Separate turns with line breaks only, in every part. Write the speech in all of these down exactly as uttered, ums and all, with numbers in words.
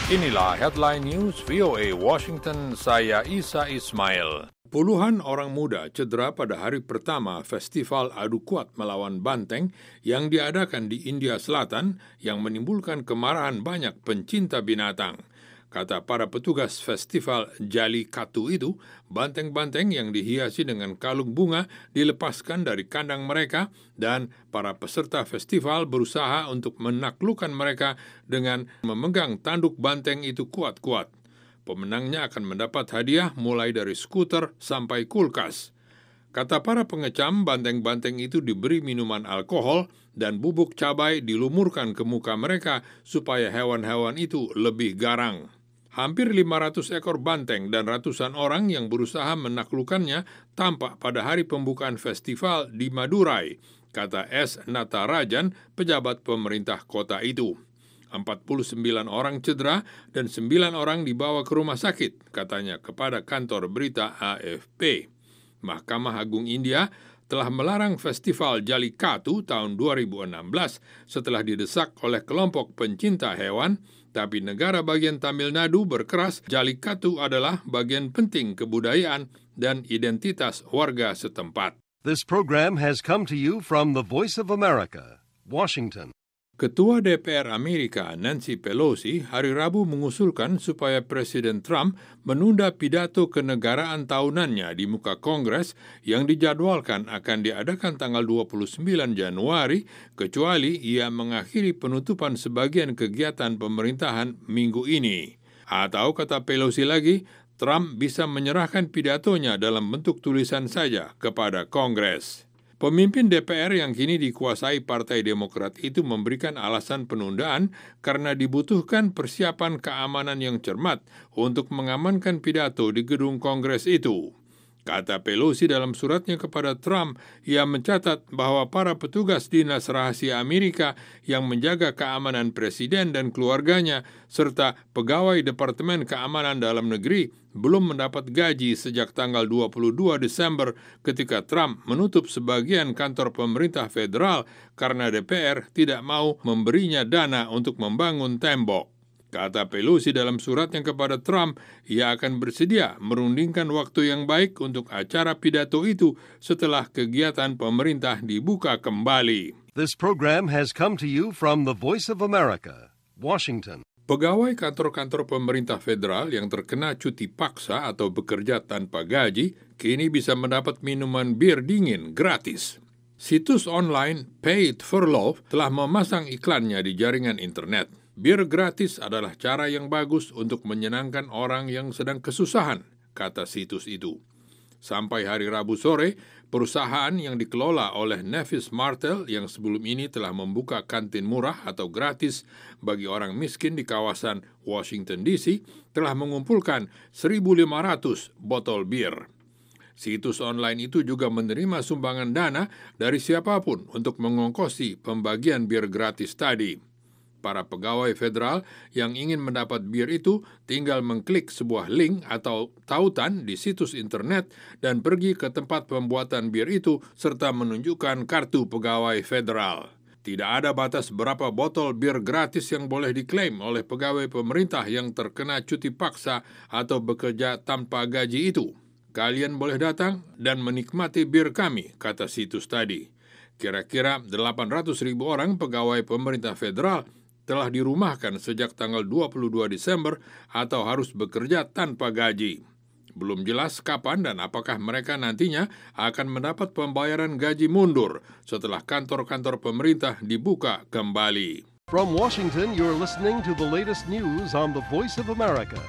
Inilah Headline News V O A Washington, saya Isa Ismail. Puluhan orang muda cedera pada hari pertama festival adu kuat melawan banteng yang diadakan di India Selatan yang menimbulkan kemarahan banyak pencinta binatang. Kata para petugas festival Jallikattu itu, banteng-banteng yang dihiasi dengan kalung bunga dilepaskan dari kandang mereka dan para peserta festival berusaha untuk menaklukkan mereka dengan memegang tanduk banteng itu kuat-kuat. Pemenangnya akan mendapat hadiah mulai dari skuter sampai kulkas. Kata para pengecam, banteng-banteng itu diberi minuman alkohol dan bubuk cabai dilumurkan ke muka mereka supaya hewan-hewan itu lebih garang. Hampir lima ratus ekor banteng dan ratusan orang yang berusaha menaklukkannya tampak pada hari pembukaan festival di Madurai, kata S. Natarajan, pejabat pemerintah kota itu. empat puluh sembilan orang cedera dan sembilan orang dibawa ke rumah sakit, katanya kepada kantor berita A F P. Mahkamah Agung India telah melarang festival Jallikattu tahun dua ribu enam belas setelah didesak oleh kelompok pencinta hewan, tapi negara bagian Tamil Nadu berkeras Jallikattu adalah bagian penting kebudayaan dan identitas warga setempat.
This program has come to you from the Voice of America, Washington.
Ketua D P R Amerika Nancy Pelosi hari Rabu mengusulkan supaya Presiden Trump menunda pidato kenegaraan tahunannya di muka Kongres yang dijadwalkan akan diadakan tanggal dua puluh sembilan Januari, kecuali ia mengakhiri penutupan sebagian kegiatan pemerintahan minggu ini. Atau kata Pelosi lagi, Trump bisa menyerahkan pidatonya dalam bentuk tulisan saja kepada Kongres. Pemimpin D P R yang kini dikuasai Partai Demokrat itu memberikan alasan penundaan karena dibutuhkan persiapan keamanan yang cermat untuk mengamankan pidato di gedung Kongres itu. Kata Pelosi dalam suratnya kepada Trump, ia mencatat bahwa para petugas dinas rahasia Amerika yang menjaga keamanan presiden dan keluarganya serta pegawai Departemen Keamanan Dalam Negeri belum mendapat gaji sejak tanggal dua puluh dua Desember ketika Trump menutup sebagian kantor pemerintah federal karena D P R tidak mau memberinya dana untuk membangun tembok. Kata Pelosi dalam suratnya kepada Trump, ia akan bersedia merundingkan waktu yang baik untuk acara pidato itu setelah kegiatan pemerintah dibuka kembali.
This program has come to you from the Voice of America, Washington.
Pegawai kantor-kantor pemerintah federal yang terkena cuti paksa atau bekerja tanpa gaji kini bisa mendapat minuman bir dingin gratis. Situs online Paid for Love telah memasang iklannya di jaringan internet. Bir gratis adalah cara yang bagus untuk menyenangkan orang yang sedang kesusahan, kata situs itu. Sampai hari Rabu sore, perusahaan yang dikelola oleh Nevis Martel yang sebelum ini telah membuka kantin murah atau gratis bagi orang miskin di kawasan Washington D C telah mengumpulkan seribu lima ratus botol bir. Situs online itu juga menerima sumbangan dana dari siapapun untuk mengongkosi pembagian bir gratis tadi. Para pegawai federal yang ingin mendapat bir itu tinggal mengklik sebuah link atau tautan di situs internet dan pergi ke tempat pembuatan bir itu serta menunjukkan kartu pegawai federal. Tidak ada batas berapa botol bir gratis yang boleh diklaim oleh pegawai pemerintah yang terkena cuti paksa atau bekerja tanpa gaji itu. Kalian boleh datang dan menikmati bir kami, kata situs tadi. Kira-kira delapan ratus ribu orang pegawai pemerintah federal telah dirumahkan sejak tanggal dua puluh dua Desember atau harus bekerja tanpa gaji. Belum jelas kapan dan apakah mereka nantinya akan mendapat pembayaran gaji mundur setelah kantor-kantor pemerintah dibuka kembali.
From Washington, you're listening to the latest news on the Voice of America.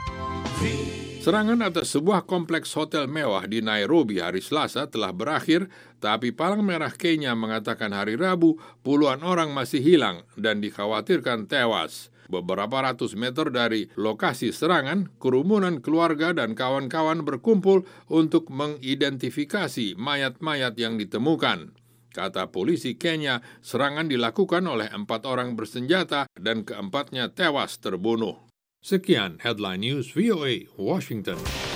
Serangan atas sebuah kompleks hotel mewah di Nairobi hari Selasa telah berakhir, tapi Palang Merah Kenya mengatakan hari Rabu puluhan orang masih hilang dan dikhawatirkan tewas. Beberapa ratus meter dari lokasi serangan, kerumunan keluarga dan kawan-kawan berkumpul untuk mengidentifikasi mayat-mayat yang ditemukan. Kata polisi Kenya, serangan dilakukan oleh empat orang bersenjata dan keempatnya tewas terbunuh. Sekian Headline News V O A Washington.